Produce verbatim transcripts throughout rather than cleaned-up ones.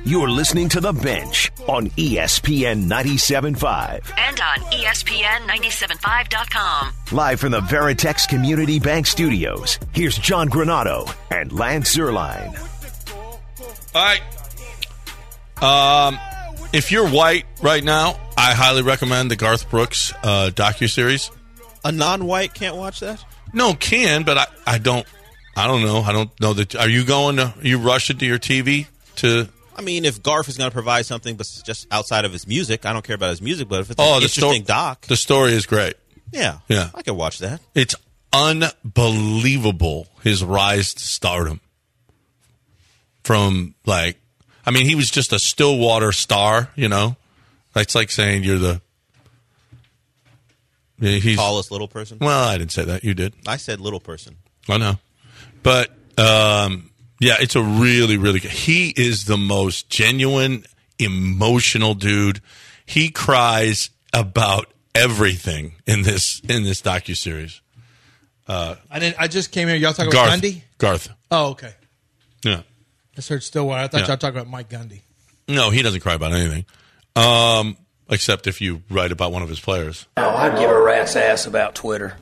You're listening to The Bench on E S P N ninety-seven point five. And on E S P N ninety-seven point five dot com. Live from the Veritex Community Bank Studios, here's John Granato and Lance Zierlein. All right. Um, if you're white right now, I highly recommend the Garth Brooks uh, docuseries. A non-white can't watch that? No, can, but I, I don't. I don't know. I don't know that. Are you going to? Are you rushing to your T V to? I mean, if Garth is going to provide something, but just outside of his music, I don't care about his music. But if it's oh, an the interesting sto- doc, the story is great. Yeah, yeah, I can watch that. It's unbelievable his rise to stardom. From like, I mean, he was just a Stillwater star. You know, it's like saying you're the he's, tallest little person. Well, I didn't say that. You did. I said little person. I know, but. Um, Yeah, it's a really, really good. He is the most genuine, emotional dude. He cries about everything in this in this docuseries. Uh, I didn't. I just came here. Y'all talking Garth, about Gundy? Garth. Oh, okay. Yeah. I just heard Stillwater. I thought Yeah. y'all talking about Mike Gundy. No, he doesn't cry about anything, um, except if you write about one of his players. Oh, I'd give a rat's ass about Twitter.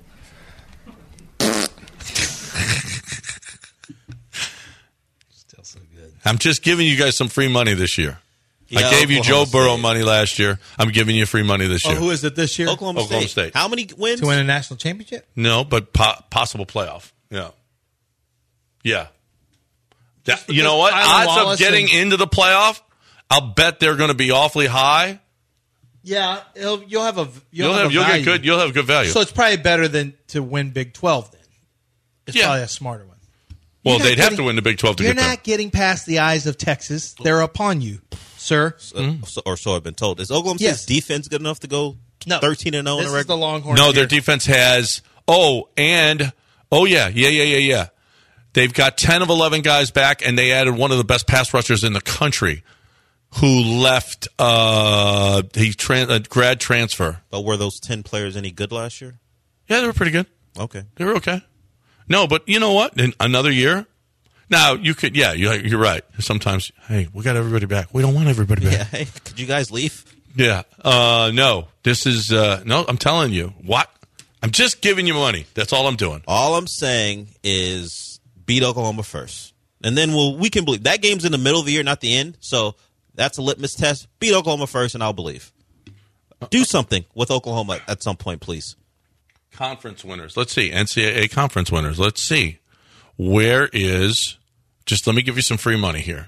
I'm just giving you guys some free money this year. Yeah, I gave you Oklahoma Joe Burrow State. money last year. I'm giving you free money this Oh, year. who is it this year? Oklahoma, Oklahoma State. State. How many wins? To win a national championship? No, but po- possible playoff. Yeah. Yeah. That- you know what? Tyler Odds Wallace of getting and- into the playoff, I'll bet they're going to be awfully high. Yeah, it'll, you'll have a you'll, You'll have, have, a you'll value. get good. You'll have good value. So it's probably better than to win Big twelve. Then it's Yeah. probably a smarter one. well, You're not they'd have getting- to win the Big twelve to You're get there. not getting past the eyes of Texas. They're upon you, sir. Uh, so, or so I've been told. Is Oklahoma Yes. State's defense good enough to go No. thirteen and zero in This a is the regular? Longhorns. No, year. their defense has. Oh, and oh yeah, yeah, yeah, yeah, yeah. They've got ten of eleven guys back, and they added one of the best pass rushers in the country, who left. Uh, he tran- a grad transfer. But were those ten players any good last year? Yeah, they were pretty good. Okay. They were okay. No, but you know what? In another year. Now you could. Yeah, you're, you're right. Sometimes, hey, we got everybody back. We don't want everybody back. Yeah. Hey, could you guys leave? Yeah. Uh, no, this is uh, no. I'm telling you what. I'm just giving you money. That's all I'm doing. All I'm saying is beat Oklahoma first, and then we'll we can believe that game's in the middle of the year, not the end. So that's a litmus test. Beat Oklahoma first, and I'll believe. Do something with Oklahoma at some point, please. Conference winners. Let's see. N C double A conference winners. Let's see. Where is? Just let me give you some free money here.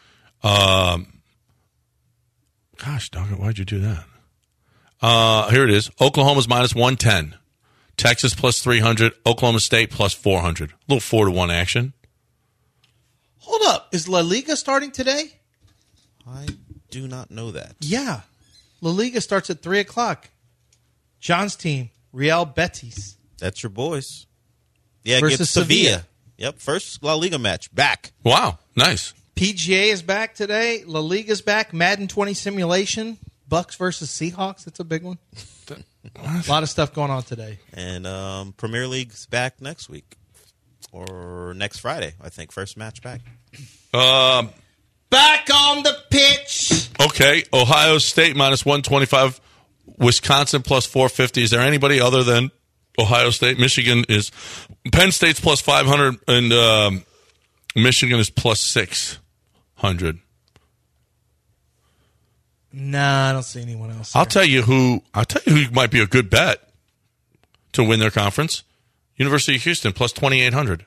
Um. Gosh, dog it, why'd you do that? Uh, here it is. Oklahoma's minus one ten. Texas plus three hundred. Oklahoma State plus four hundred. A little four to one action. Hold up. Is La Liga starting today? I do not know that. Yeah. La Liga starts at three o'clock. John's team, Real Betis. That's your boys. Yeah, Versus get Sevilla. Sevilla. Yep, first La Liga match back. Wow, nice. P G A is back today. La Liga's back. Madden twenty simulation. Bucks versus Seahawks. That's a big one. A lot of stuff going on today. And um, Premier League's back next week. Or next Friday, I think. First match back. Um. Back on the pitch. Okay, Ohio State minus one twenty-five. Wisconsin plus four fifty. Is there anybody other than Ohio State? Michigan is Penn State's plus five hundred, and um, Michigan is plus six hundred. Nah, I don't see anyone else. I'll there. tell you who. I'll tell you who might be a good bet to win their conference. University of Houston plus twenty-eight hundred.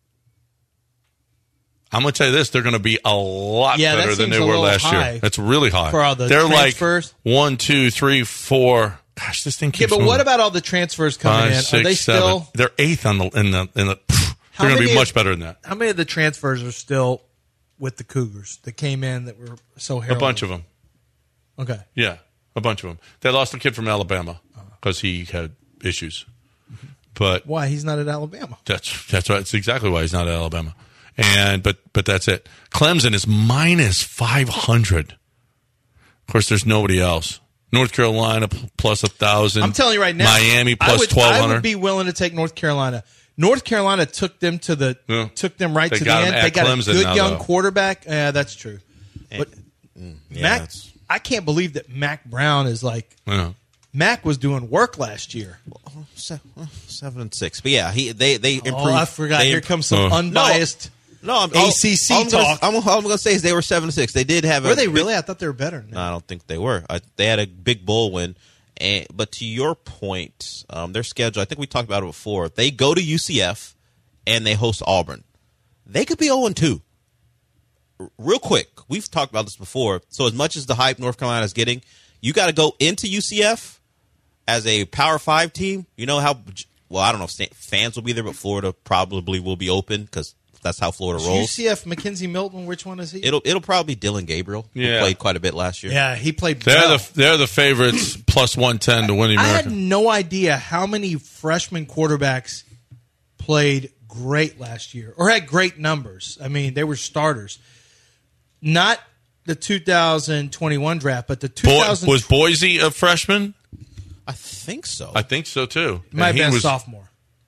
I'm going to tell you this: they're going to be a lot Yeah, that better than seems they a were little last high year. That's really high. for all the they're transfers. like one, two, three, four. Gosh, this thing Yeah, keeps but moving. what about all the transfers coming Five, in? six, Are they seven. still? They're eighth on the in the in the. Pff, How they're going to be many much of- better than that. How many of the transfers are still with the Cougars that came in that were so A heralded? bunch of them. Okay. Yeah, a bunch of them. They lost a kid from Alabama because he had issues. But Why? He's not at Alabama. that's that's right. That's exactly why he's not at Alabama. And but but that's it. Clemson is minus five hundred. Of course, there's nobody else. North Carolina p- plus a thousand. I'm telling you right now. Miami I plus would, twelve I hundred. would be willing to take North Carolina. North Carolina took them to the Yeah. took them right They to the got 'em end. at They got Clemson a good now, young though. quarterback. Yeah, that's true. And, But Yeah, Mac, that's- I can't believe that Mac Brown is like Yeah. Mac was doing work last year. Se- seven and six. But yeah, he they they improved. Oh, I forgot. They Here imp- comes some Oh. unbiased. No, I'm, A C C all, all I'm gonna- talk. I'm, all I'm going to say is they were seven and six. They did have. Were a they big- really? I thought they were better than that. No, I don't think they were. I, they had a big bowl win. And, but to your point, um, their schedule, I think we talked about it before. They go to U C F and they host Auburn. They could be zero and two. R- Real quick, we've talked about this before. So as much as the hype North Carolina is getting, you got to go into U C F as a Power Five team. You know how, well, I don't know if sta- fans will be there, but Florida probably will be open because that's how Florida U rolls. C F, Mackenzie Milton, which one is he? It'll it'll probably be Dylan Gabriel, who Yeah. played quite a bit last year. yeah, he played They're well. the they're the favorites plus one ten to win the I had American. no idea how many freshman quarterbacks played great last year or had great numbers. I mean, they were starters. Not the two thousand twenty-one draft, but the two Boy, thousand was Boise a freshman? I think so. I think so too. might have And he been a was- sophomore.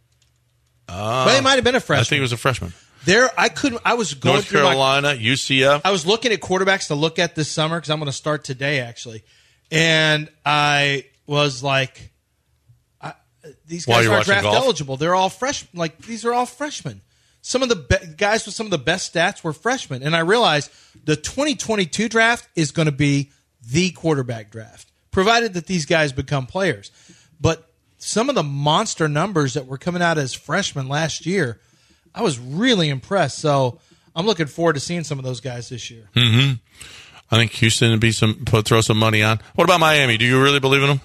but he might have been a I freshman. think he was a freshman. There, I couldn't. I was going North through my Carolina, U C F. I was looking at quarterbacks to look at this summer because I'm going to start today, actually. And I was like, I, these While guys you're aren't watching draft golf? eligible. They're all freshmen. Like, these are all freshmen. Some of the be- guys with some of the best stats were freshmen. And I realized the twenty twenty-two draft is going to be the quarterback draft, provided that these guys become players. But some of the monster numbers that were coming out as freshmen last year, I was really impressed. So I'm looking forward to seeing some of those guys this year. I think Houston would be some put, throw some money on. What about Miami? Do you really believe in them?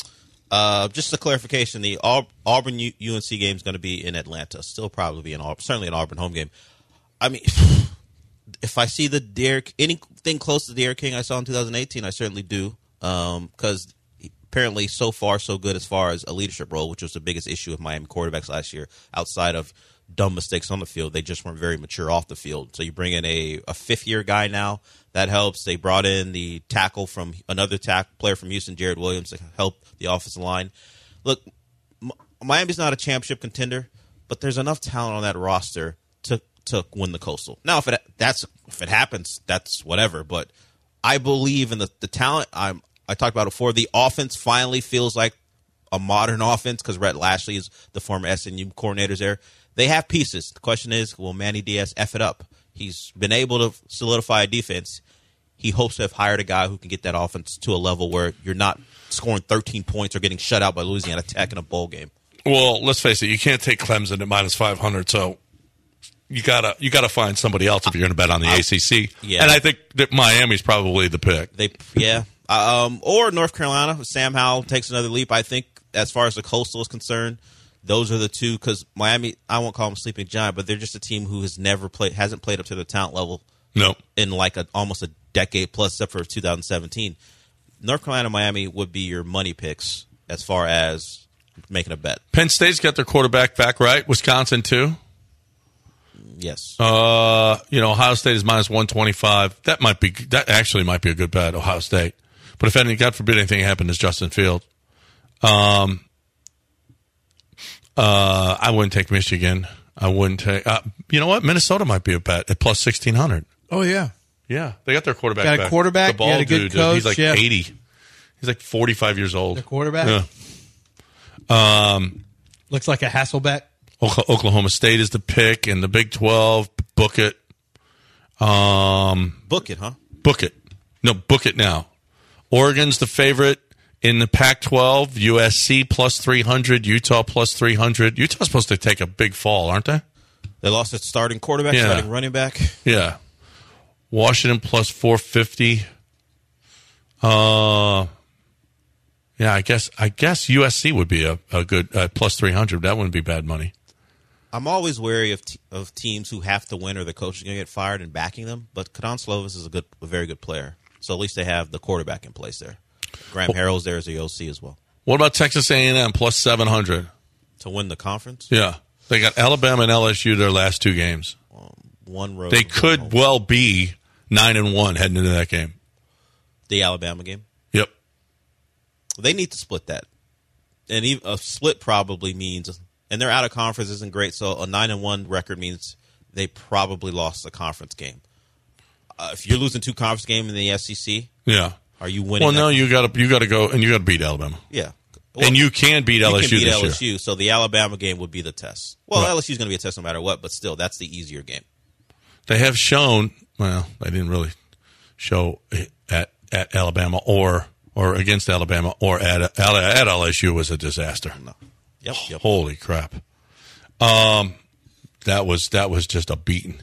Uh, just a clarification: the Aub- Auburn U- UNC game is going to be in Atlanta. Still probably be an Auburn, certainly an Auburn home game. I mean, if I see the Derek anything close to the Derek King I saw in two thousand eighteen, I certainly do. Because apparently, so far so good as far as a leadership role, which was the biggest issue with Miami quarterbacks last year. Outside of dumb mistakes on the field, they just weren't very mature off the field. So you bring in a, a fifth year guy now, that helps. They brought in the tackle from another tackle player from Houston, Jared Williams, to help the offensive line. Look, M- Miami's not a championship contender, but there's enough talent on that roster to to win the Coastal. Now, if it that's if it happens, that's whatever. But I believe in the the talent. I'm I talked about it before. The offense finally feels like a modern offense because Rhett Lashley is the former S M U coordinator there. They have pieces. The question is, will Manny Diaz F it up? He's been able to solidify a defense. He hopes to have hired a guy who can get that offense to a level where you're not scoring thirteen points or getting shut out by Louisiana Tech in a bowl game. Well, let's face it. You can't take Clemson at minus five hundred. So you gotta you gotta find somebody else if you're going to bet on the A C C. Yeah. And I think that Miami's probably the pick. They, yeah, um, or North Carolina. Sam Howell takes another leap. I think as far as the Coastal is concerned, those are the two. Because Miami, I won't call them sleeping giant, but they're just a team who has never played, hasn't played up to their talent level No. in like a almost a decade plus, except for two thousand seventeen. North Carolina, Miami would be your money picks as far as making a bet. Penn State's got their quarterback back, right? Wisconsin too. Yes. Uh, you know, Ohio State is minus one twenty five. That might be that actually might be a good bet, Ohio State. But if any, God forbid, anything happened, it's Justin Fields. Um, uh, I wouldn't take Michigan. I wouldn't take. Uh, you know what? Minnesota might be a bet at plus sixteen hundred. Oh, yeah. Yeah, they got their quarterback. Got a back. quarterback, The ball you had a good dude, coach, He's like yeah. eighty. He's like forty five years old. The quarterback? Yeah. Um, Looks like a Hasselbeck. Okla- Oklahoma State is the pick, and the Big twelve. Book it. Um, Book it, huh? book it. No, book it now. Oregon's the favorite in the Pac twelve. U S C plus three hundred. Utah plus three hundred. Utah's supposed to take a big fall, aren't they? They lost its starting quarterback, Yeah. starting running back. Yeah. Washington plus four fifty. Uh, yeah, I guess I guess U S C would be a, a good uh, plus three hundred. That wouldn't be bad money. I'm always wary of t- of teams who have to win or the coach is going to get fired and backing them. But Kadon Slovis is a good, a very good player. So at least they have the quarterback in place there. Graham Harrell's there as the O C as well What about Texas A and M plus seven hundred? to win the conference. Yeah. They got Alabama and L S U their last two games. One road. They one could home. well be nine and one heading into that game. The Alabama game. Yep. They need to split that, and even, a split probably means, and their out of conference isn't great. So a nine and one record means they probably lost the conference game. Uh, if you're losing two conference games in the S E C, Yeah. are you winning? Well, no, that? you got to you got to go and you got to beat Alabama. Yeah. Well, and you can beat L S U you can beat this L S U, year. so the Alabama game would be the test. Well, Right. L S U is going to be a test no matter what, but still, that's the easier game. They have shown. Well, they didn't really show at at Alabama or or against Alabama or at at L S U was a disaster. No. Yep. Yep. Holy crap! Um, that was that was just a beating.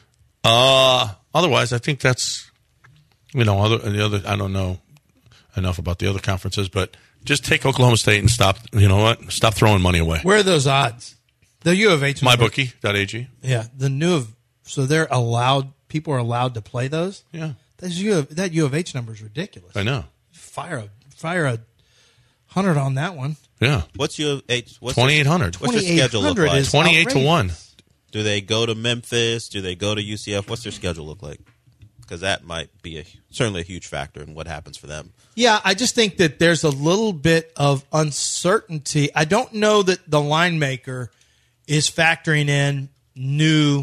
Uh otherwise, I think that's you know other the other. I don't know enough about the other conferences, but just take Oklahoma State and stop. You know what? Stop throwing money away. Where are those odds? The U of H. my bookie dot a g. Yeah, the new of so they're allowed. People are allowed to play those. Yeah, That's U of, that U of H number is ridiculous. I know. Fire a fire a hundred on that one. Yeah, What's your H? What's twenty eight hundred. What's their schedule look like? is Twenty eight to one. outrageous. Do they go to Memphis? Do they go to U C F? What's their schedule look like? Because that might be a, certainly a huge factor in what happens for them. Yeah, I just think that there's a little bit of uncertainty. I don't know that the line maker is factoring in new.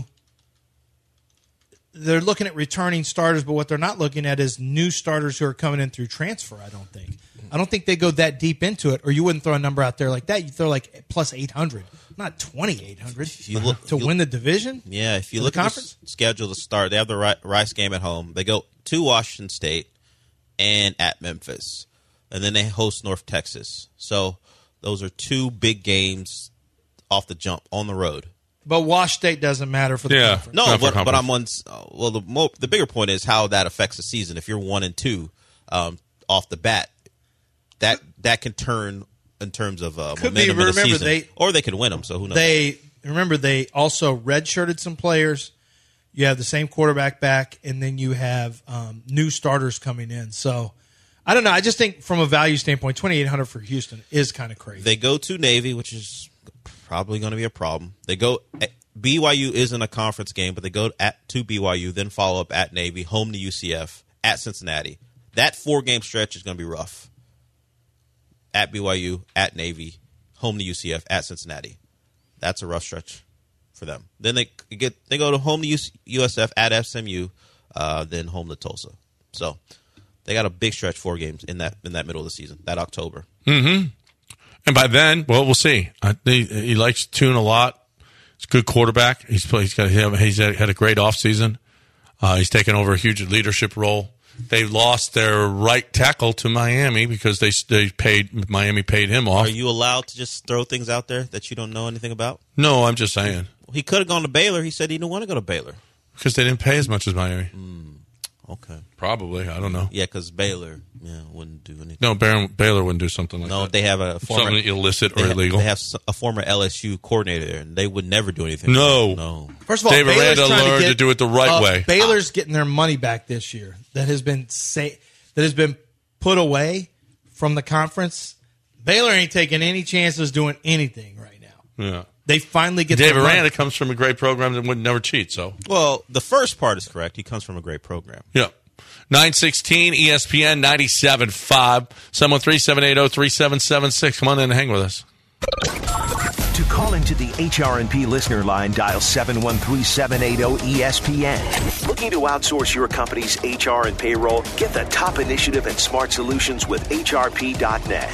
They're looking at returning starters, but what they're not looking at is new starters who are coming in through transfer, I don't think. I don't think they go that deep into it, or you wouldn't throw a number out there like that. You throw like plus eight hundred, not twenty-eight hundred you look- to you- win the division. Yeah, if you For the look at the conference? s- schedule to start, they have the Ri- Rice game at home. They go to Washington State and at Memphis, and then they host North Texas. So those are two big games off the jump on the road. But Wash State doesn't matter for the Yeah. conference. No, Not for but, but conference. I'm on. s- uh, Well, the mo- the bigger point is how that affects the season. If you're one and two um, off the bat, that that can turn in terms of uh, Could be, momentum in the remember, season, they- or they could win them. So who knows? They remember they also redshirted some players. You have the same quarterback back, and then you have um, new starters coming in. So I don't know. I just think from a value standpoint, twenty-eight hundred for Houston is kind of crazy. They go to Navy, which is probably going to be a problem. They go B Y U isn't a conference game, but they go at to B Y U, then follow up at Navy, home to U C F, at Cincinnati. That four game stretch is going to be rough. At B Y U, at Navy, home to U C F, at Cincinnati. That's a rough stretch for them. Then they get they go to home to U S F, at S M U, uh, then home to Tulsa. So they got a big stretch, four games in that in that middle of the season, that October. And by then, well, we'll see. I, he, he likes Tune a lot. He's a good quarterback. He's played, he's got he's had a great offseason. Uh, he's taken over a huge leadership role. They lost their right tackle to Miami because they they paid Miami paid him off. Are you allowed to just throw things out there that you don't know anything about? No, I'm just saying He could have gone to Baylor. He said he didn't want to go to Baylor. because they didn't pay as much as Miami. Okay. Probably, I don't know. Yeah, because Baylor yeah, wouldn't do anything. No, Baylor, Baylor wouldn't do something like No, that. they have a former Something illicit they or ha- illegal. They have s- a former L S U coordinator there, and they would never do anything. No. no. First of all, Dave Baylor's Aranda trying learned get, to do it the right uh, way. Baylor's getting their money back this year. That has been say, that has been put away from the conference. Baylor ain't taking any chances doing anything right now. Yeah. They finally get Dave their money. Aranda comes from a great program that would never cheat. So Well, the first part is correct. He comes from a great program. yeah. nine sixteen E S P N ninety-seven point five. seven one three, seven eight zero, three seven seven six. Come on in and hang with us. To call into the H R and P listener line, dial seven one three, seven eight zero, E S P N. Looking to outsource your company's H R and payroll? Get the top initiative and smart solutions with H R P dot net.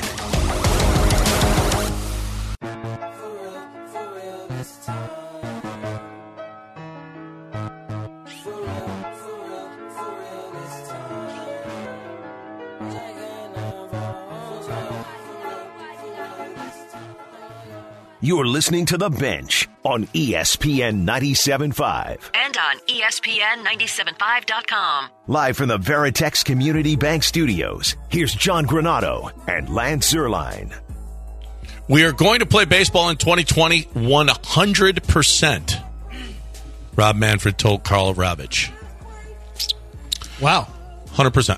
You're listening to The Bench on E S P N ninety-seven point five. And on E S P N ninety-seven five dot com. Live from the Veritex Community Bank Studios, here's John Granado and Lance Zierlein. We are going to play baseball in twenty twenty one hundred percent. Rob Manfred told Carl Ravitch. Wow. one hundred percent.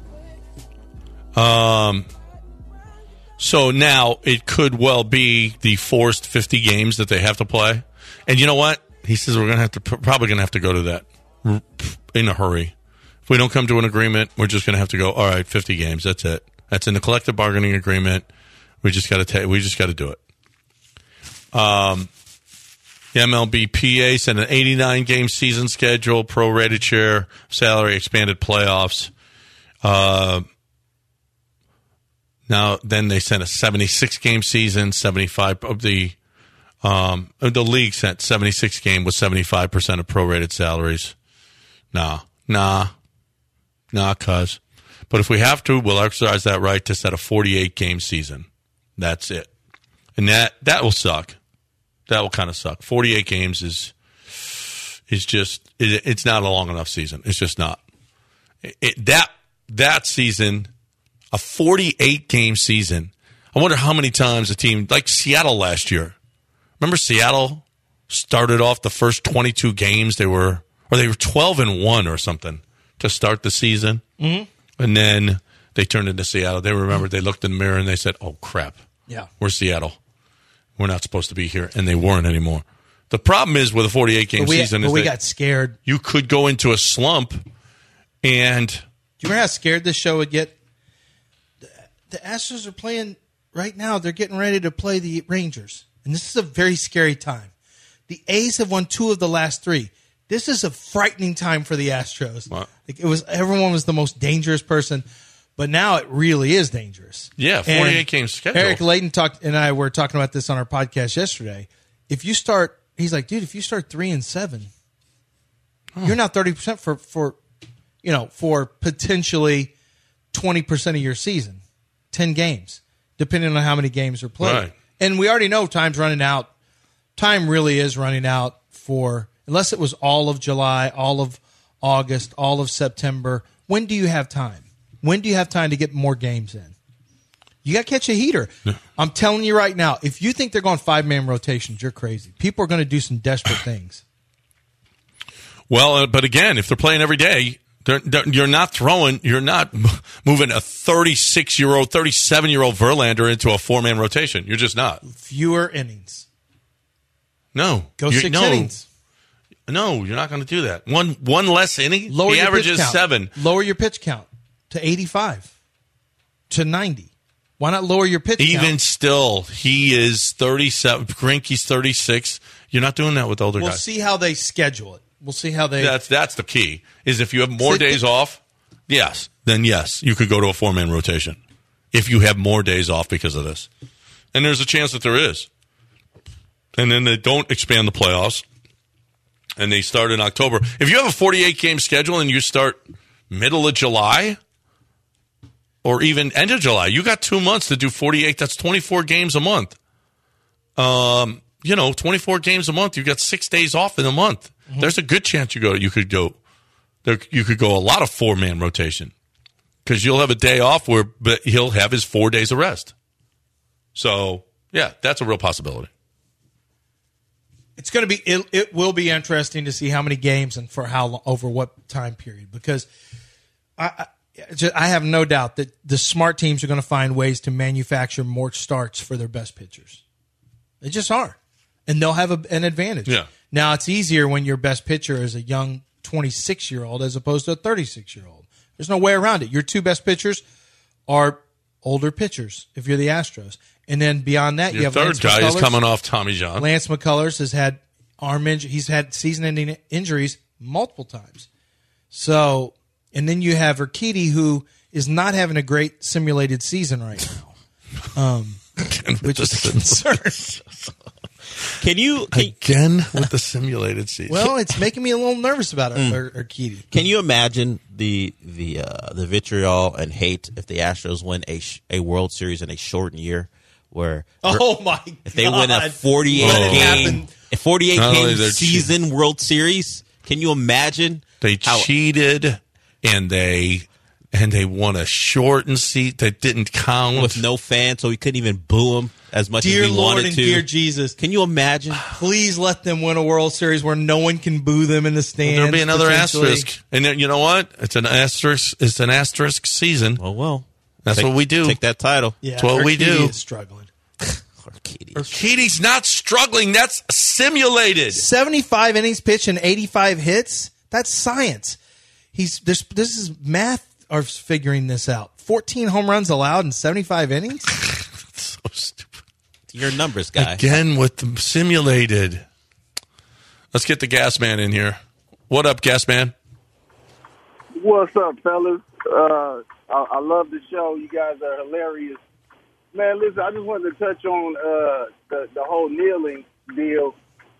Um, so now it could well be the forced fifty games that they have to play. And you know what? He says we're going to have to probably going to have to go to that in a hurry. If we don't come to an agreement, we're just going to have to go, all right, fifty games. That's it. That's in the collective bargaining agreement. We just got to ta- we just got to do it. Um The M L B P A sent an eighty-nine game season schedule, prorated share, salary, expanded playoffs. Uh, now, then they sent a seventy-six game season, seventy-five of the um, the league sent seventy-six game with seventy-five percent of prorated salaries. Nah, nah, nah, cuz. But if we have to, we'll exercise that right to set a forty-eight game season. That's it. And that, that will suck. That will kind of suck. forty-eight games is is just it, it's not a long enough season. It's just not. It, it, that that season, a forty-eight game season. I wonder how many times a team like Seattle last year. Remember Seattle started off the first twenty-two games. They were or they were twelve and one or something to start the season, mm-hmm. and then they turned into Seattle. They remembered. They looked in the mirror and they said, "Oh crap, yeah, we're Seattle. We're not supposed to be here," and they weren't anymore. The problem is with a forty-eight game we, season is we that got scared. You could go into a slump, and do you remember how scared this show would get? The, the Astros are playing right now. They're getting ready to play the Rangers, and this is a very scary time. The A's have won two of the last three. This is a frightening time for the Astros. Wow. Like it was everyone was the most dangerous person. But now it really is dangerous. Yeah, forty-eight game schedule. Eric Layton talked and I were talking about this on our podcast yesterday. If you start, he's like, dude, if you start three and seven, oh. you're now thirty percent for for, you know, for potentially twenty percent of your season, ten games, depending on how many games are played. Right. And we already know time's running out. Time really is running out for unless it was all of July, all of August, all of September. When do you have time? When do you have time to get more games in? You got to catch a heater. No. I'm telling you right now, if you think they're going five-man rotations, you're crazy. People are going to do some desperate things. Well, uh, but again, if they're playing every day, they're, they're, you're not throwing, you're not moving a thirty-six-year-old, thirty-seven-year-old Verlander into a four-man rotation. You're just not. Fewer innings. No. Go six no. innings. No, you're not going to do that. One one less inning? Lower he your averages pitch count. seven. Lower your pitch count to eighty-five, to ninety. Why not lower your pitch Even count? still, he is thirty-seven. Greinke's thirty-six. You're not doing that with older we'll guys. We'll see how they schedule it. We'll see how they... That's that's the key, is if you have more days th- off, yes, then yes, you could go to a four-man rotation. If you have more days off because of this. And there's a chance that there is. And then they don't expand the playoffs, and they start in October. If you have a forty-eight game schedule and you start middle of July or even end of July, you got two months to do forty-eight. That's twenty-four games a month. Um, you know, twenty-four games a month. You've got six days off in a month. Mm-hmm. There's a good chance you go. You could go. There, you could go a lot of four man rotation because you'll have a day off where, but he'll have his four days of rest. So yeah, that's a real possibility. It's going to be. It, it will be interesting to see how many games and for how long, over what time period. Because I, I, just, I have no doubt that the smart teams are going to find ways to manufacture more starts for their best pitchers. They just are, and they'll have a, an advantage. Yeah. Now it's easier when your best pitcher is a young twenty-six year old as opposed to a thirty-six year old. There's no way around it. Your two best pitchers are older pitchers if you're the Astros. And then beyond that, Your you have third Lance guy McCullers. is coming off Tommy John. Lance McCullers has had arm injury. He's had season-ending injuries multiple times. So, and then you have Urquidy, who is not having a great simulated season right now, um, which is a concern. Can you can, Again with the simulated season? Well, it's making me a little nervous about it, Mm. Ur- Urquidy. Can you imagine the the uh, the vitriol and hate if the Astros win a sh- a World Series in a shortened year? Where Oh my god! if they win a forty-eight Let it game, happen. a forty-eight Not only game they're season World Series, can you imagine? They how- cheated and they and they won a shortened seat that didn't count with no fans, so we couldn't even boo him as much Dear as we Lord wanted and to. dear Jesus, Can you imagine? please let them win a World Series where no one can boo them in the stands. There'll be another potentially. asterisk, and then, you know what? It's an asterisk. It's an asterisk season. Oh well, That's Take- what we do. Take that title. Yeah, That's what we Urquidy do. is struggling. Urquidy. Urquidy's not struggling. That's simulated. seventy-five innings pitched and eighty-five hits. That's science. He's this. This is math. Are figuring this out. fourteen home runs allowed in seventy-five innings. So stupid. You're a numbers guy. Again with the simulated. Let's get the Gas Man in here. What up, Gas Man? What's up, fellas? Uh, I, I love the show. You guys are hilarious. Man, listen, I just wanted to touch on uh, the, the whole kneeling deal.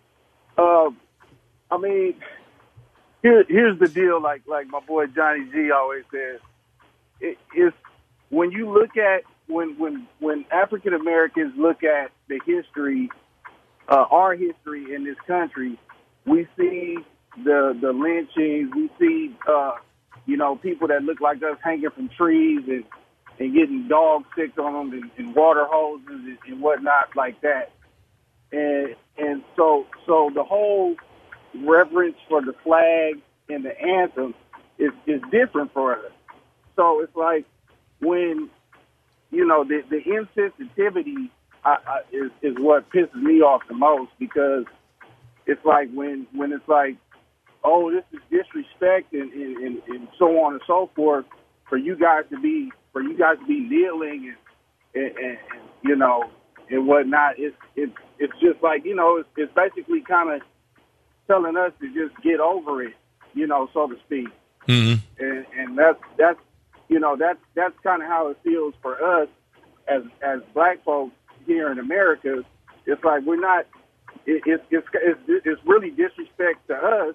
Uh, I mean, here, here's the deal, like like my boy Johnny G always says. It, it's when you look at, when, when, when African Americans look at the history, uh, our history in this country, we see the the lynchings, we see, uh, you know, people that look like us hanging from trees and, and getting dogs sick on them and, and water hoses and, and whatnot like that. And and so so the whole reverence for the flag and the anthem is, is different for us. So it's like when, you know, the, the insensitivity I, I, is, is what pisses me off the most, because it's like when, when it's like, oh, this is disrespect and, and, and, and so on and so forth, for you guys to be for you guys to be kneeling and, and, and, and you know, and whatnot. It's it's it's just like, you know, it's, it's basically kind of telling us to just get over it, you know, so to speak. Mm-hmm. And and that's that's you know that's that's kind of how it feels for us as as black folks here in America. It's like we're not. It, it's it's it's it's really disrespect to us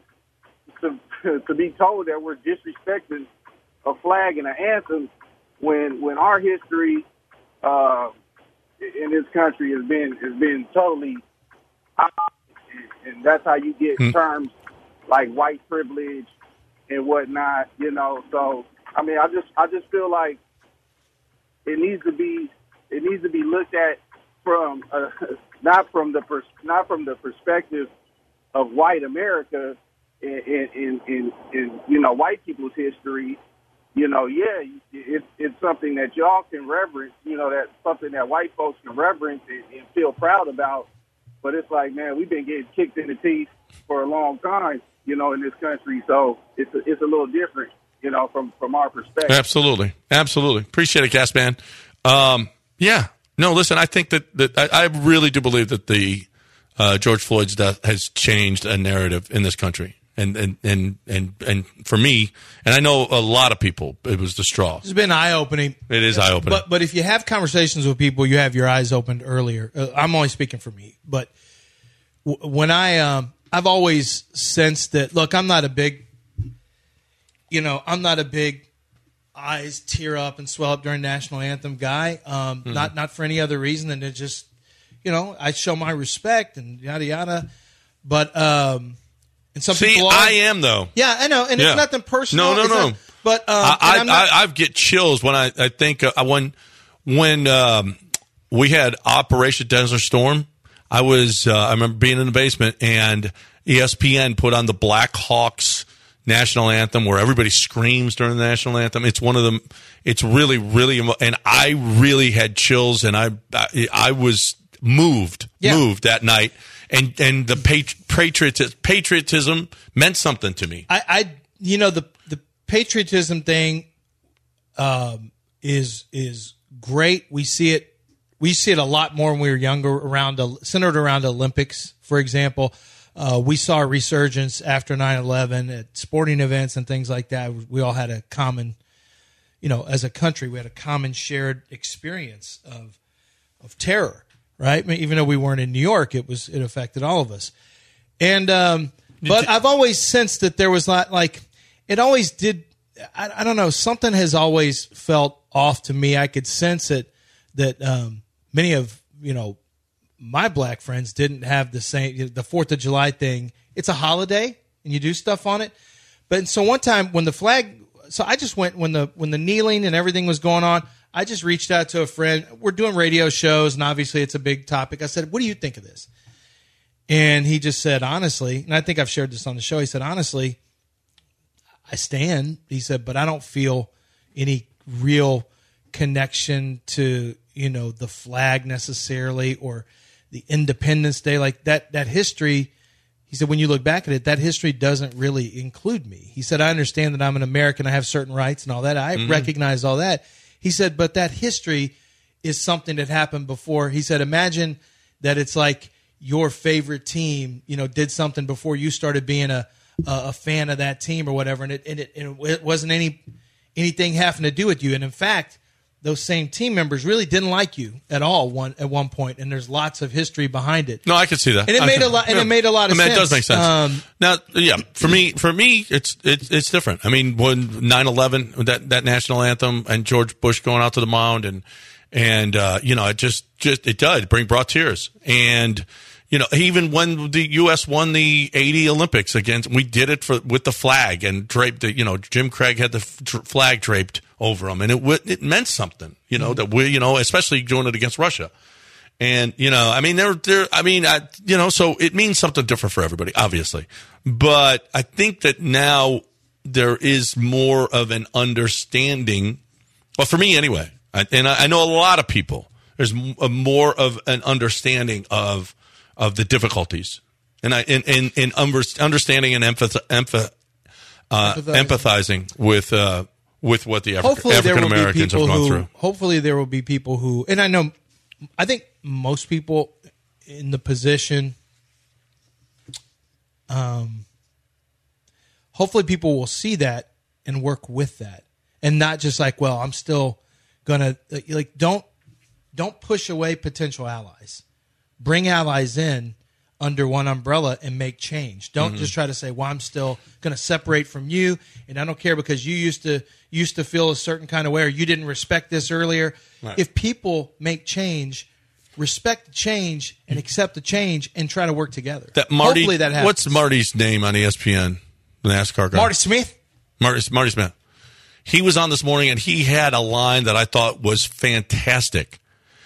to to be told that we're disrespecting a flag and an anthem when when our history uh, in this country has been has been totally opposite. And that's how you get mm. terms like white privilege and whatnot, you know. So I mean, I just I just feel like it needs to be it needs to be looked at from uh, not from the pers- not from the perspective of white America and in, in, in you know white people's history. You know, yeah, it's it's something that y'all can reverence. You know, that's something that white folks can reverence and, and feel proud about. But it's like, man, we've been getting kicked in the teeth for a long time, you know, in this country. So it's a, it's a little different, you know, from, from our perspective. Absolutely, absolutely. Appreciate it, Gas Man. Um, yeah, no, listen, I think that, that I, I really do believe that the uh, George Floyd's death has changed a narrative in this country. And, and, and, and, and for me, and I know a lot of people, it was the straw. It's been eye-opening. It is eye-opening. But, but if you have conversations with people, you have your eyes opened earlier. Uh, I'm only speaking for me. But w- when I, um, I've always sensed that, look, I'm not a big, you know, I'm not a big eyes tear up and swell up during national anthem guy. Um, mm-hmm. Not, not for any other reason than to just, you know, I show my respect and yada, yada. But, um, and some See, people are. I am, though. Yeah, I know. And yeah. it's nothing personal. No, no, it's no. Not, but um, I, I, not, I, I get chills when I, I think uh, when when um, we had Operation Desert Storm. I was uh, I remember being in the basement and E S P N put on the Black Hawks national anthem where everybody screams during the national anthem. It's one of them. It's really, really, and I really had chills, and I I, I was moved, yeah. moved that night. And and the patriotism, patriotism meant something to me. I, I you know the the patriotism thing um, is is great. We see it we see it a lot more when we were younger, around centered around the Olympics, for example. Uh, we saw a resurgence after nine eleven at sporting events and things like that. We all had a common, you know, as a country, we had a common shared experience of of terror. Right, I mean, even though we weren't in New York, it was it affected all of us. And um, but I've always sensed that there was not like it always did. I, I don't know. Something has always felt off to me. I could sense it that um, many of you know my black friends didn't have the same the Fourth of July thing. It's a holiday and you do stuff on it. But so one time when the flag, so I just went when the when the kneeling and everything was going on. I just reached out to a friend. We're doing radio shows, and obviously it's a big topic. I said, what do you think of this? And he just said, honestly, and I think I've shared this on the show. He said, honestly, I stand. He said, but I don't feel any real connection to, you know, the flag necessarily or the Independence Day. Like that, that history, he said, when you look back at it, that history doesn't really include me. He said, I understand that I'm an American. I have certain rights and all that. I mm-hmm. recognize all that. He said, but that history is something that happened before. He said, imagine that it's like your favorite team, you know, did something before you started being a a, a fan of that team or whatever, and it and it, and it wasn't any anything having to do with you. And in fact, those same team members really didn't like you at all one at one point, and there's lots of history behind it. No, I can see that, and it I made can, a lot. And yeah. it made a lot of I mean, sense. It does make sense. Um, now, yeah, for me, for me, it's it's it's different. I mean, when nine eleven, that that national anthem, and George Bush going out to the mound, and and uh, you know, it just just it did bring brought tears. And you know, even when the U S won the eighty Olympics against, we did it for with the flag and draped. The, you know, Jim Craig had the f- flag draped over them, and it w- it meant something. You know, that we, you know, especially doing it against Russia. And, you know, I mean, they're, they're, I mean, I, you know, so it means something different for everybody, obviously. But I think that now there is more of an understanding, well, for me anyway, I, and I, I know a lot of people, there's m- a more of an understanding of, of the difficulties. And I, in, in, in understanding and empath, empath, uh, empathizing. empathizing with, uh, with what the Afri- African Americans have gone who, through. Hopefully there will be people who, and I know, I think most people in the position, um, hopefully people will see that and work with that, and not just like, well, I'm still gonna like don't don't push away potential allies. Bring allies in under one umbrella and make change. Don't mm-hmm. just try to say, well, I'm still going to separate from you, and I don't care because you used to used to feel a certain kind of way, or you didn't respect this earlier. Right. If people make change, respect the change and accept the change and try to work together. That Marty, Hopefully that happens. What's Marty's name on E S P N? The NASCAR guy. Marty Smith? Marty, Marty Smith. He was on this morning, and he had a line that I thought was fantastic.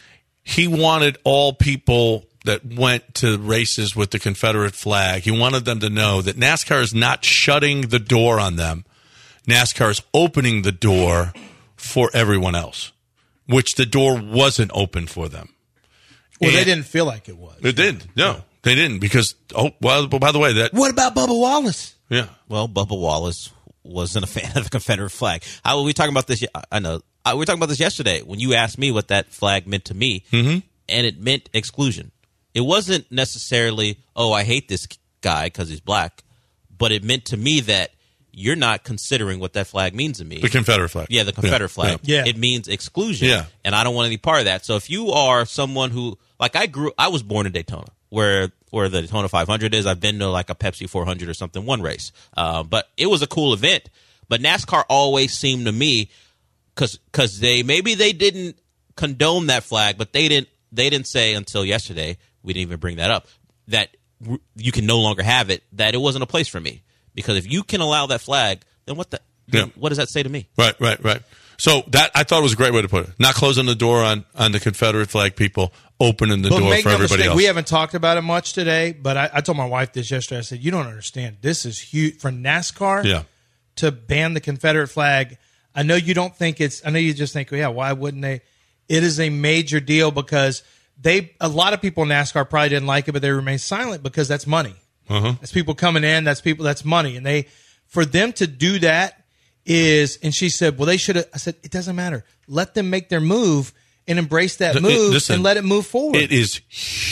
He wanted all people that went to races with the Confederate flag, he wanted them to know that NASCAR is not shutting the door on them. NASCAR is opening the door for everyone else, which the door wasn't open for them. Well, and they didn't feel like it was. It didn't. No, they didn't because, oh, well, by the way, that. What about Bubba Wallace? Yeah. Well, Bubba Wallace wasn't a fan of the Confederate flag. How were we talking about this? I know. I, we were talking about this yesterday when you asked me what that flag meant to me, mm-hmm. and it meant exclusion. It wasn't necessarily, oh, I hate this guy because he's black, but it meant to me that you're not considering what that flag means to me. The Confederate flag. Yeah, the Confederate yeah. flag. Yeah. It means exclusion, yeah. and I don't want any part of that. So if you are someone who, like I grew, I was born in Daytona, where where the Daytona five hundred is. I've been to like a Pepsi four hundred or something, one race. Uh, but it was a cool event. But NASCAR always seemed to me, because because they, maybe they didn't condone that flag, but they didn't they didn't say until yesterday, we didn't even bring that up, that r- you can no longer have it, that it wasn't a place for me. Because if you can allow that flag, then what the yeah. what does that say to me? Right, right, right. So that I thought was a great way to put it. Not closing the door on, on the Confederate flag people, opening the but door make for no everybody mistake, else. We haven't talked about it much today, but I, I told my wife this yesterday. I said, you don't understand. This is huge for NASCAR yeah. to ban the Confederate flag. I know you don't think it's, I know you just think, well, yeah, why wouldn't they? It is a major deal because they, a lot of people in NASCAR probably didn't like it, but they remain silent because that's money. Uh-huh. That's people coming in. That's people, that's money. And they, for them to do that is, and she said, well, they should have, I said, it doesn't matter. Let them make their move and embrace that It- move listen, and let it move forward. It is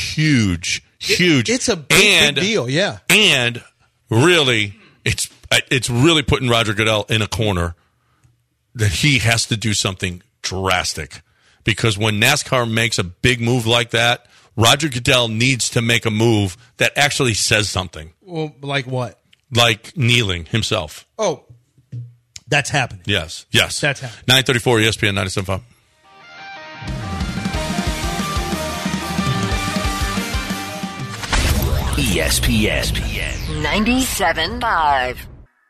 huge, huge. It, it's a big, and, big deal, yeah. And really, it's it's really putting Roger Goodell in a corner that he has to do something drastic. Because when NASCAR makes a big move like that, Roger Goodell needs to make a move that actually says something. Well, like what? Like kneeling himself. Oh, that's happening. Yes, yes. That's happening. nine thirty-four E S P N ninety-seven point five. E S P N ninety-seven point five.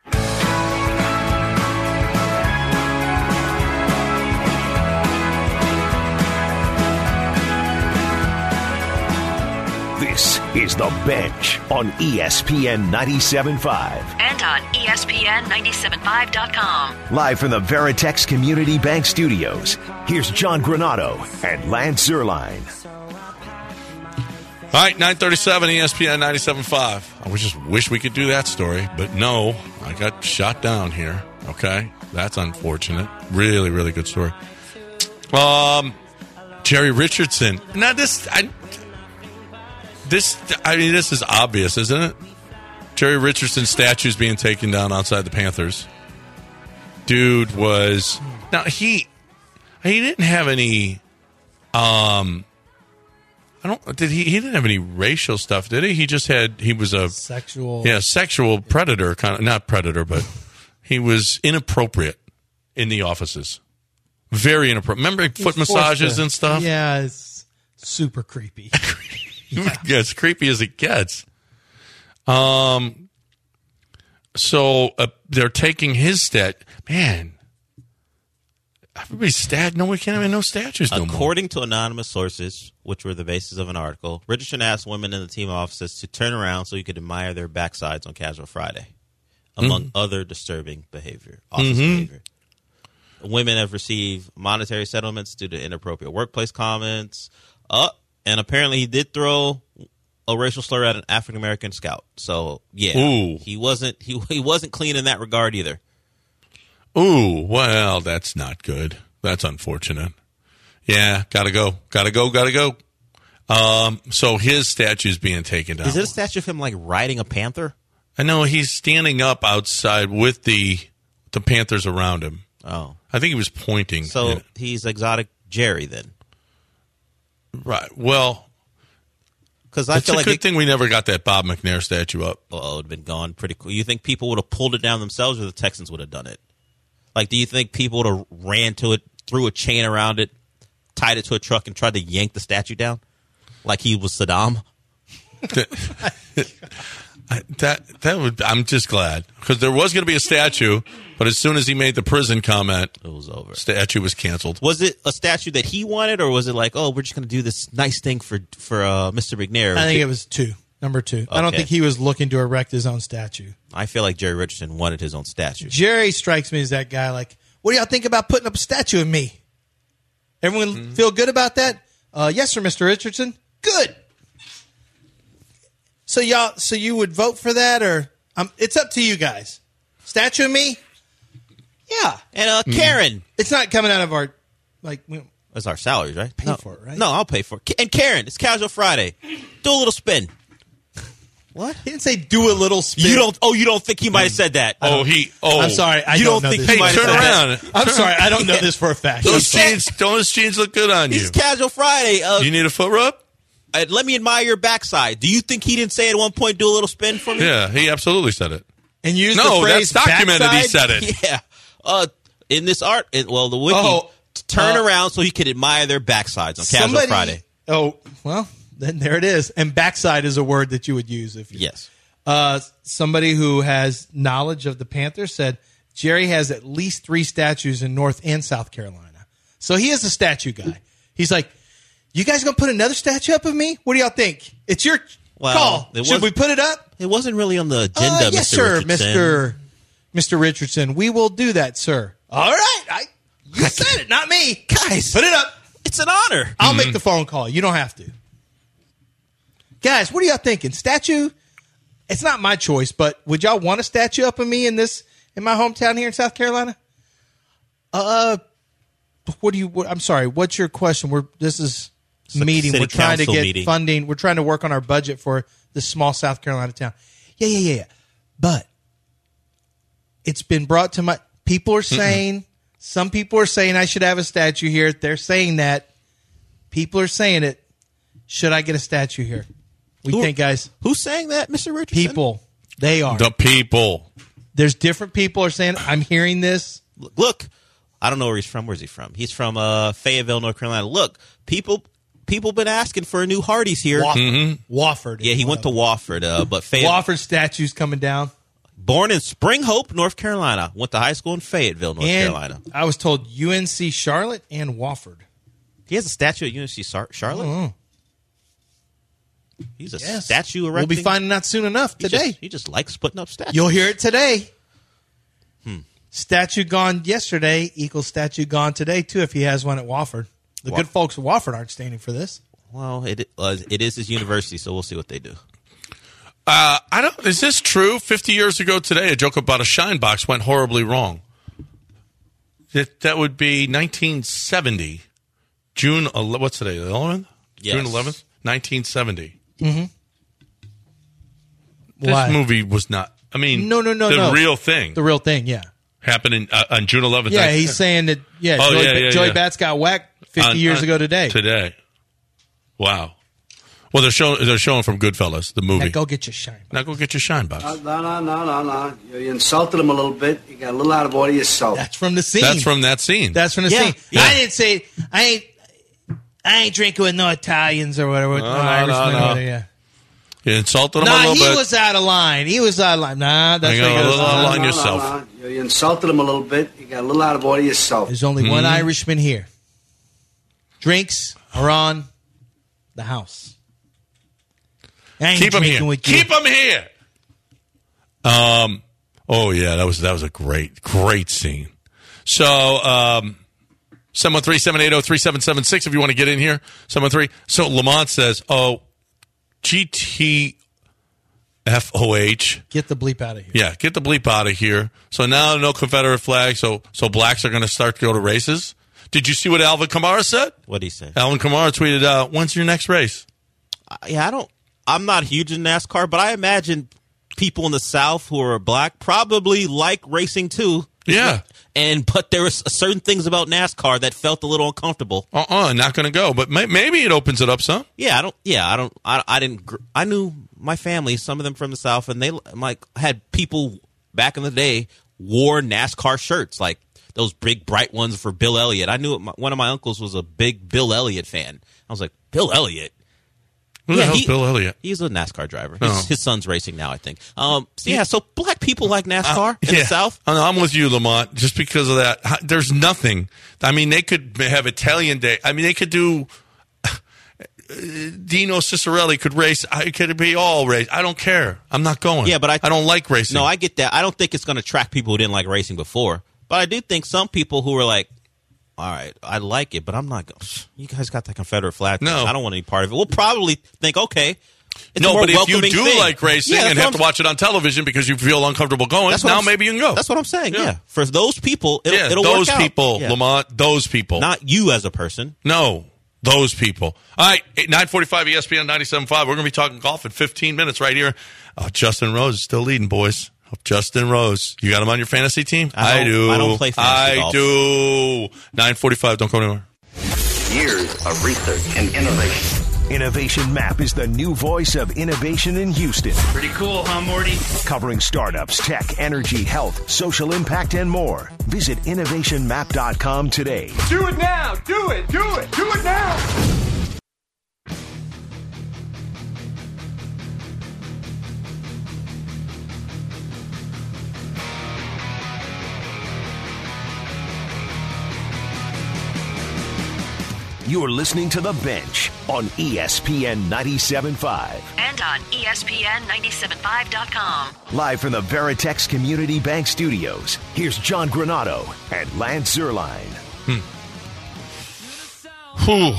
This is The Bench on E S P N ninety-seven point five. And on E S P N ninety-seven point five dot com. Live from the Veritex Community Bank Studios, here's John Granado and Lance Zierlein. All right, nine thirty-seven E S P N ninety-seven point five. I just wish we could do that story, but no, I got shot down here. Okay, that's unfortunate. Really, really good story. Um, Jerry Richardson. Now this, I, this, I mean, this is obvious, isn't it? Jerry Richardson's statue's being taken down outside the Panthers. Dude was now he he didn't have any. Um, I don't. Did he? He didn't have any racial stuff, did he? He just had. He was a Sexual. yeah, sexual predator kind of. Not predator, but he was inappropriate in the offices. Very inappropriate. Remember foot He's forced massages to- and stuff. Yeah, it's super creepy. Yeah, as creepy as it gets. Um. So uh, they're taking his stat. Man, everybody's stat. No, we can't have no statues no more. According to anonymous sources, which were the basis of an article, Richardson asked women in the team offices to turn around so he could admire their backsides on Casual Friday, among Mm-hmm. other disturbing behavior, office behavior. Women have received monetary settlements due to inappropriate workplace comments. Uh, and apparently he did throw a racial slur at an African American scout. So yeah, Ooh. he wasn't he he wasn't clean in that regard either. Ooh, well, that's not good. That's unfortunate. Yeah, gotta go, gotta go, gotta go. Um, so his statue's being taken down. Is it a statue of him like riding a panther? I know he's standing up outside with the the Panthers around him. Oh, I think he was pointing. so Yeah. he's exotic Jerry then, Right. Well, because I it's feel a like good it, thing we never got that Bob McNair statue up. oh, it would have been gone pretty cool. You think people would have pulled it down themselves, or the Texans would have done it? Like, do you think people would have ran to it, threw a chain around it, tied it to a truck, and tried to yank the statue down, like he was Saddam? I, that that would. I'm just glad because there was going to be a statue, but as soon as he made the prison comment, It was over. statue was canceled. Was it a statue that he wanted, or was it like, oh, we're just going to do this nice thing for for uh, Mister McNair? I think it was two. Number two. I don't Okay. think he was looking to erect his own statue. I feel like Jerry Richardson wanted his own statue. Jerry strikes me as that guy. Like, what do y'all think about putting up a statue of me? Everyone Mm-hmm. feel good about that? Uh, yes, sir, Mister Richardson. Good. So y'all, so you would vote for that, or um, it's up to you guys. Statue of me? Yeah, And uh, Karen, it's not coming out of our like. We, that's our salaries, right? Pay no. for it, right? No, I'll pay for it. And Karen, it's Casual Friday. Do a little spin. What? he didn't say do a little spin. You don't? Oh, you don't think he might have said that? Oh, he. Oh, I'm sorry. I You don't, don't know think this. he Hey, might have turn said around. that. I'm sorry. I don't know this for a fact. Those jeans, those jeans look good on you. He's Casual Friday. Uh, You need a foot rub? uh, let me admire your backside. Do you think he didn't say at one point, do a little spin for me? Yeah, he absolutely said it. And use No, the phrase that's documented. He backside? said it. Yeah. Uh, in this art, it, well, the wiki, Oh, t- turn uh, around so he could admire their backsides on Casual Somebody- Friday. Oh, well, then there it is. And backside is a word that you would use if you. Yes. Uh, somebody who has knowledge of the Panthers said Jerry has at least three statues in North and South Carolina. So he is a statue guy. He's like, you guys going to put another statue up of me? What do y'all think? It's your Well, call. it Should was- we put it up? It wasn't really on the agenda, Uh, yes, Mister sir, Richardson. Mister Mister Richardson. We will do that, sir. All right. I, you said it, not me. Guys, Put it up. it's an honor. I'll make the phone call. You don't have to. Guys, what are y'all thinking? Statue? It's not my choice, but would y'all want a statue up of me in this in my hometown here in South Carolina? Uh, what do you? What, I'm sorry. What's your question? We're this is a meeting. city We're trying to council get meeting. funding. We're trying to work on our budget for this small South Carolina town. Yeah, yeah, yeah, yeah. But it's been brought to my. People are saying. Some people are saying I should have a statue here. They're saying that. People are saying it. Should I get a statue here? We Who- think, guys. Who's saying that, Mister Richardson? People. They are. The people. There's different people are saying. I'm hearing this. Look, I don't know where he's from. Where's he from? He's from uh, Fayetteville, North Carolina. Look, people people been asking for a new Hardee's here. Wofford. Wofford. Yeah, he went to Wofford, uh, but Fayetteville, Wofford statues coming down. born in Spring Hope, North Carolina, went to high school in Fayetteville, North And Carolina. I was told U N C Charlotte and Wofford. He has a statue at U N C Char- Charlotte. Oh. He's a Yes. statue erecting. We'll be finding out soon enough He today. just, he just likes putting up statues. You'll hear it today. Hmm. Statue gone yesterday equals statue gone today, too, if he has one at Wofford. The Wa- good folks at Wofford aren't standing for this. Well, it uh, it is his university, so we'll see what they do. Uh, I don't. Is this true? Fifty years ago today, a joke about a shine box went horribly wrong. That that would be nineteen seventy, June. ele- What's today? The eleventh. Yes. June eleventh, nineteen seventy. This Why? movie was not. I mean, No, no, no, the no. real thing The real thing, yeah. happened in, uh, on June eleventh. Yeah, he's saying that, yeah, Oh, Joey, yeah, yeah, Joey yeah. Bats got whacked fifty On- years on- ago today. Today. Wow. Well, they're showing they're showing from Goodfellas, the movie. Now go get your shine. Now go get your shine box. No, no, no, no, no. You insulted him a little bit. You got a little out of order yourself. That's from the scene. That's from that scene. That's from the Yeah, scene. yeah. I didn't say I ain't. I ain't drinking with no Italians or whatever. No, no, Irishmen no. or whatever, yeah. You insulted him a Nah, little he bit. was out of line. He was out of line. Nah, that's You what he got a goes. little out of "Nah, line no, yourself. No, no. You insulted him a little bit. You got a little out of order yourself. There's only Mm-hmm. one Irishman here. Drinks are on the house. I ain't Keep him drinking here. with you. Keep him here. Um. Oh yeah, that was that was a great great scene. So um, seven one three, seven eight zero, three seven seven six if you want to get in here. seven one three. So Lamont says, "Oh, G T F O H. Get the bleep out of here. Yeah, get the bleep out of here. So now no Confederate flag. So so blacks are going to start to go to races. Did you see what Alvin Kamara said? What did he say? Alvin Kamara tweeted out, "When's your next race?" Uh, yeah, I don't. I'm not huge in NASCAR, but I imagine people in the South who are black probably like racing too. Yeah. And but there was certain things about NASCAR that felt a little uncomfortable. Uh uh not going to go. But may- maybe it opens it up some. Yeah, I don't. Yeah, I don't. I, I didn't. gr- I knew my family, some of them from the South, and they like had people back in the day wore NASCAR shirts, like those big bright ones for Bill Elliott. I knew it, my, one of my uncles was a big Bill Elliott fan. I was like, Bill Elliott. Who the Yeah, hell's he- Bill Elliott? He's a NASCAR driver. His, Oh. his son's racing now, I think. Um, so yeah, so black people like NASCAR in Uh, Yeah. the South. I know, I'm with you, Lamont, just because of that. How- There's nothing. I mean, they could have Italian Day. I mean, they could do. Dino Cicerelli could race. I could be all race. I don't care. I'm not going. Yeah, but I, I don't like racing. No, I get that. I don't think it's going to attract people who didn't like racing before. But I do think some people who are like, all right, I like it, but I'm not going. You guys got that Confederate flag. No. I don't want any part of it. We'll probably think, okay. It's a no, more but if you welcoming do thing. like racing Yeah, that's and what have to I'm- watch it on television because you feel uncomfortable going, that's what now I'm- maybe you can go. That's what I'm saying. Yeah. Yeah, for those people, it'll, yeah, it'll those work out. people, Yeah. Lamont, those people. Not you as a person. No, those people. All right, nine forty-five E S P N ninety-seven point five. We're going to be talking golf in fifteen minutes right here. Uh, Justin Rose is still leading, boys. Justin Rose. You got him on your fantasy team? I don't- do. I don't play fantasy I golf. do. nine forty-five. Don't go anywhere. Years of research and innovation. Innovation Map is the new voice of innovation in Houston. Pretty cool, huh, Morty? Covering startups, tech, energy, health, social impact, and more. Visit innovation map dot com today. Do it now! Do it! Do it! Do it now! You're listening to The Bench on E S P N ninety-seven point five. And on E S P N nine seven five dot com. Live from the Veritex Community Bank Studios, here's John Granado and Lance Zerline. Whew.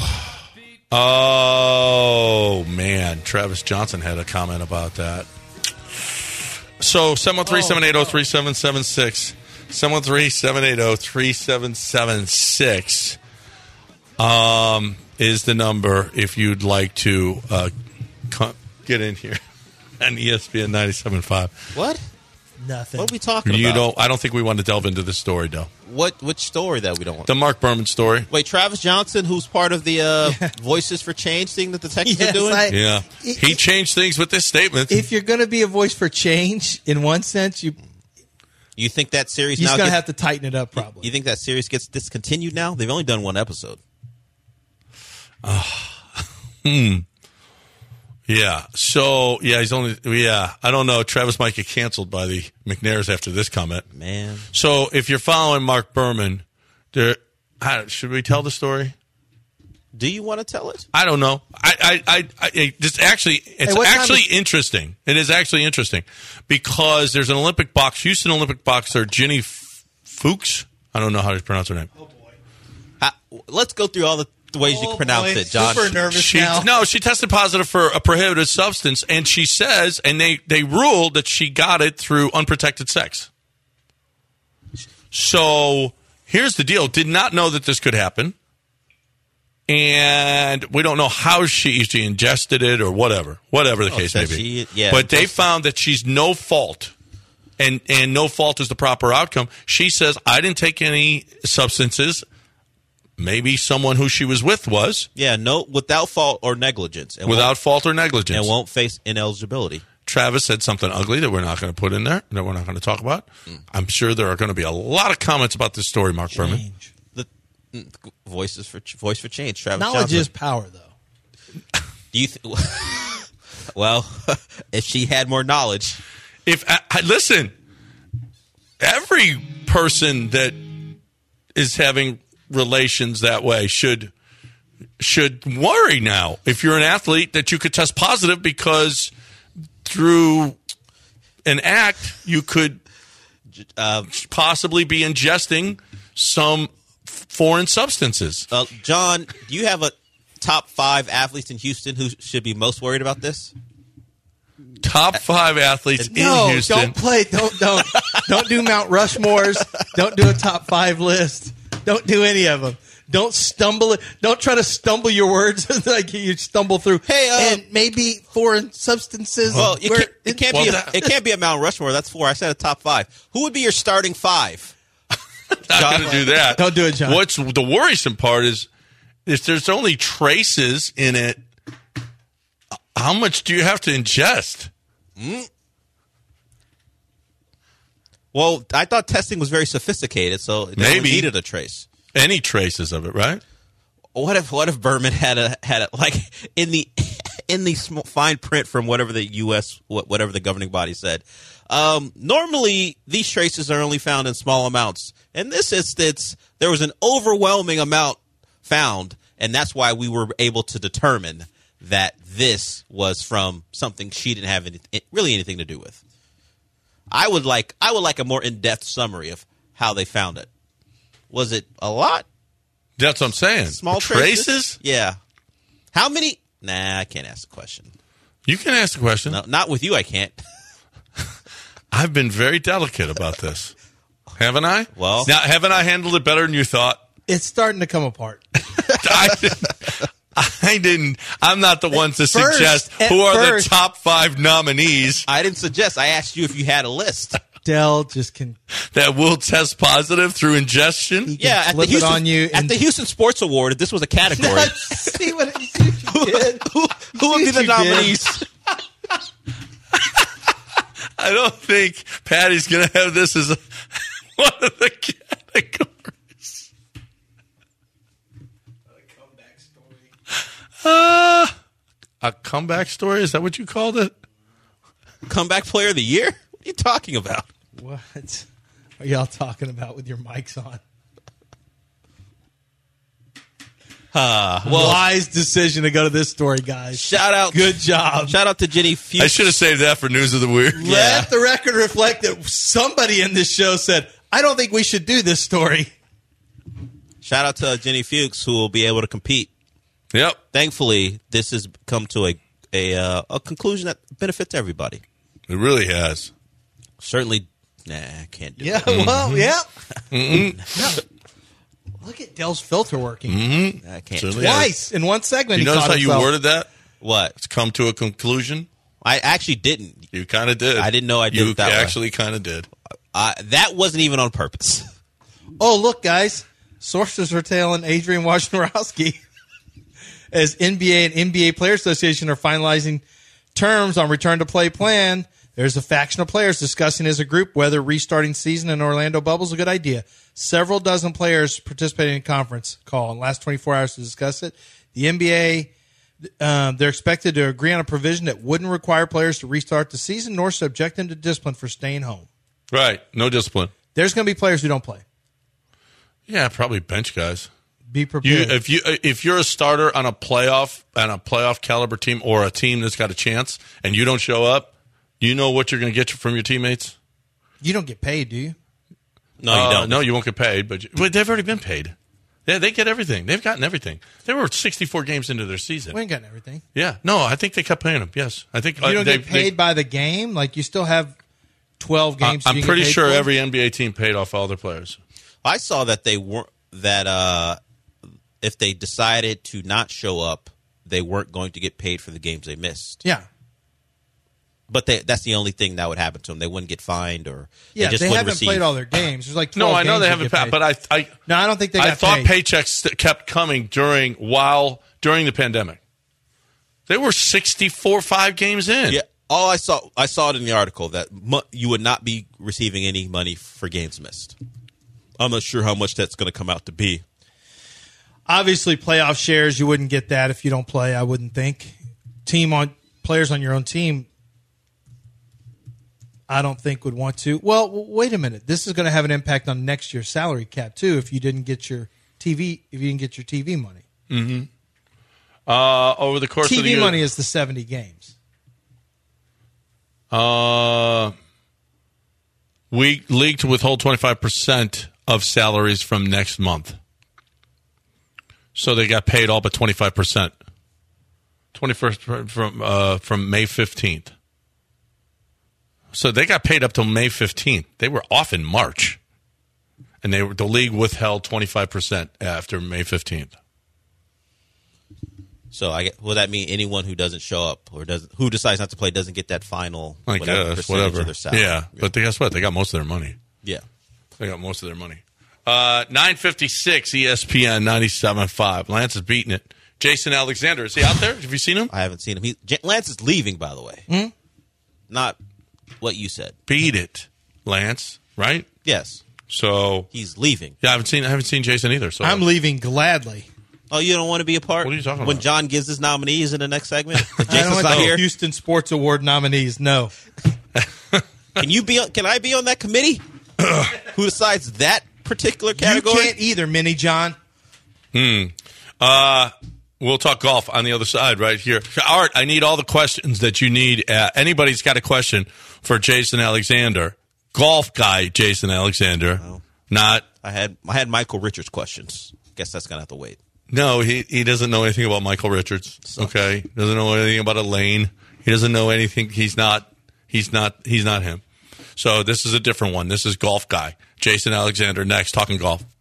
Oh, man. Travis Johnson had a comment about that. So, seven one three, seven eight zero, three seven seven six. seven one three, seven eight zero, three seven seven six um, is the number if you'd like to uh, co- get in here on E S P N ninety-seven point five. What? Nothing. What are we talking You about? don't. I don't think we want to delve into this story, though. What? Which story that we don't want? The Mark Berman story. Wait, Travis Johnson, who's part of the uh, Voices for Change thing that the Texans Yes, are doing? I- Yeah, It- he it- changed things with this statement. If you're going to be a voice for change, in one sense, you You think that series you're now going to gets, have to tighten it up. Probably. You think that series gets discontinued now? They've only done one episode. Hmm. Yeah. So yeah, he's only. Yeah, I don't know. Travis might get canceled by the McNairs after this comment. Man. So if you're following Mark Berman, there. I, should we tell the story? Do you want to tell it? I don't know. I, I, I, I it's actually, it's Hey, what time actually is- interesting. It is actually interesting because there's an Olympic box, Houston Olympic boxer, Ginny F- Fuchs. I don't know how to pronounce her name. Uh, let's go through all the ways you Oh, can pronounce boy. it, John. Super nervous She, now. no, she tested positive for a prohibited substance, and she says, and they, they ruled that she got it through unprotected sex. So here's the deal: did not know that this could happen, and we don't know how she she ingested it or whatever, whatever the Oh, case so may be. she- yeah, but they just- found that she's no fault, and and no fault is the proper outcome. She says, "I didn't take any substances." Maybe someone who she was with was Yeah, no, without fault or negligence. And without won't, fault or negligence, and won't face ineligibility. Travis said something ugly that we're not going to put in there, that we're not going to talk about. Mm. I'm sure there are going to be a lot of comments about this story, Mark Berman. The mm, voices for voice for change. Travis Knowledge Johnson. is power, though. Do you? Th- well, if she had more knowledge, If I, I, listen, every person that is having relations that way should should worry now. If you're an athlete, that you could test positive because through an act you could uh, possibly be ingesting some f- foreign substances. uh, John, do you have a top five athletes in Houston who should be most worried about this? Top five athletes in No, Houston. don't play. Don't don't don't do Mount Rushmores. Don't do a top five list. Don't do any of them. Don't stumble. Don't try to stumble your words like you stumble through. Hey, uh, and maybe foreign substances. Well, it where- can't, it can't well, be. A, that- it can't be a Mount Rushmore. That's four. I said a top five. Who would be your starting five? Not going to do that. Don't do it, John. What's the worrisome part is if there's only traces in it, how much do you have to ingest? Well, I thought testing was very sophisticated, so they only Maybe. needed a trace. Any traces of it, right? What if what if Berman had a had a like in the in the small, fine print from whatever the U S what- whatever the governing body said? Um, normally, these traces are only found in small amounts. In this instance, there was an overwhelming amount found, and that's why we were able to determine that this was from something she didn't have any, really anything to do with. I would like I would like a more in depth summary of how they found it. Was it a lot? That's what I'm saying. Small The traces? Yeah. How many? Nah, I can't ask the question. You can ask the question. No, not with you. I can't. I've been very delicate about this. Haven't I? Well- now, haven't I handled it better than you thought? It's starting to come apart. I didn't. I didn't. I'm not the one to At first- suggest at who are first- the top five nominees I didn't suggest. I asked you if you had a list. Dell just can. that will test positive through ingestion. He can Yeah, at the flip it Houston on you. at and- the Houston Sports Award, if this was a category, See what see what you did? who, who would be See the what you did? nominees? I don't think Patty's going to have this as a, one of the categories. Uh, a comeback story? Is that what you called it? Comeback Player of the Year? What are you talking about? What are y'all talking about with your mics on? Uh, well, Wise decision to go to this story, guys. shout out, Good job. shout out to Jenny Fuchs. I should have saved that for News of the Weird. Yeah. Let the record reflect that somebody in this show said, I don't think we should do this story. Shout out to Jenny Fuchs, who will be able to compete. Yep. Thankfully, this has come to a a, uh, a conclusion that benefits everybody. It really has. Certainly, nah, I can't do Yeah, it. well, yeah. Yeah. Look at Dell's filter working. I can't. Certainly. Twice in one segment. You he notice caught how you himself. worded that? What? It's come to a conclusion. I actually didn't. You kind of did. I didn't know I did You it that way. actually kind of did. Uh, that wasn't even on purpose. Oh, look, guys. Sources are telling Adrian Wojnarowski as N B A and N B A Player Association are finalizing terms on return to play plan. There's a faction of players discussing as a group whether restarting season in Orlando bubble is a good idea. Several dozen players participating in a conference call in the last twenty-four hours to discuss it. The N B A, um, they're expected to agree on a provision that wouldn't require players to restart the season nor subject them to discipline for staying home. Right. No discipline. There's going to be players who don't play. Yeah, probably bench guys. Be You, prepared. if you if you're a starter on a playoff on a playoff caliber team or a team that's got a chance and you don't show up, you know what you're going to get from your teammates. You don't get paid, do you? No, you Uh, don't. No, you won't get paid, but you, well, they've already been paid. They, they get everything. They've gotten everything. They were sixty-four games into their season. We ain't gotten everything. Yeah, no, I think they kept paying them. Yes, I think You don't uh, they, get paid they, by the game. Like you still have twelve games. I, you I'm can pretty get paid sure for? every N B A team paid off all their players. I saw that they weren't that uh, if they decided to not show up, they weren't going to get paid for the games they missed. Yeah. But they, that's the only thing that would happen to them. They wouldn't get fined, or yeah, they, just they wouldn't haven't receive. played all their games. There's like No, twelve I know games they that haven't, get pa- paid. but I, I, no, I don't think they got I thought paid. paychecks kept coming during while during the pandemic. They were sixty-four five games in. Yeah, all I saw, I saw it in the article that mo- you would not be receiving any money for games missed. I'm not sure how much that's going to come out to be. Obviously, playoff shares, you wouldn't get that if you don't play, I wouldn't think. Team on players on your own team, I don't think would want to. Well, w- wait a minute. This is going to have an impact on next year's salary cap too. If you didn't get your T V, if you didn't get your T V money, Mm-hmm. Uh, over the course T V of the year, money is the seventy games. Uh, we league to withhold twenty-five percent of salaries from next month. So they got paid all but twenty-five percent. twenty-first from uh, from May fifteenth. So they got paid up till May fifteenth. They were off in March. And they were, the league withheld twenty-five percent after May fifteenth. So I get, will that mean anyone who doesn't show up or doesn't who decides not to play doesn't get that final I whatever guess, percentage whatever. of their salary? Yeah, but guess what? They got most of their money. Yeah. They got most of their money. Uh, nine fifty-six E S P N ninety-seven point five. Lance is beating it. Jason Alexander, is he out there? Have you seen him? I haven't seen him. He, J- Lance is leaving, by the way. Hmm? Not what you said. Beat it, Lance, right? Yes. So he's leaving. Yeah, I haven't seen I haven't seen Jason either. So I'm leaving gladly. Oh, you don't want to be a part? What are you talking when about? John gives his nominees in the next segment? If I don't Jason's want not the here. Houston Sports Award nominees. No. Can you be? On, can I be on that committee? Who decides that particular category? You can't either, Mini John. Hmm. Uh, we'll talk golf on the other side right here. Art, I need all the questions that you need. Uh, anybody's got a question for Jason Alexander, golf guy Jason Alexander. Oh. Not. I had I had Michael Richards questions. Guess that's gonna have to wait. No, he, he doesn't know anything about Michael Richards. Okay, doesn't know anything about Elaine. He doesn't know anything. He's not. He's not. He's not him. So this is a different one. This is golf guy Jason Alexander. Next, talking golf.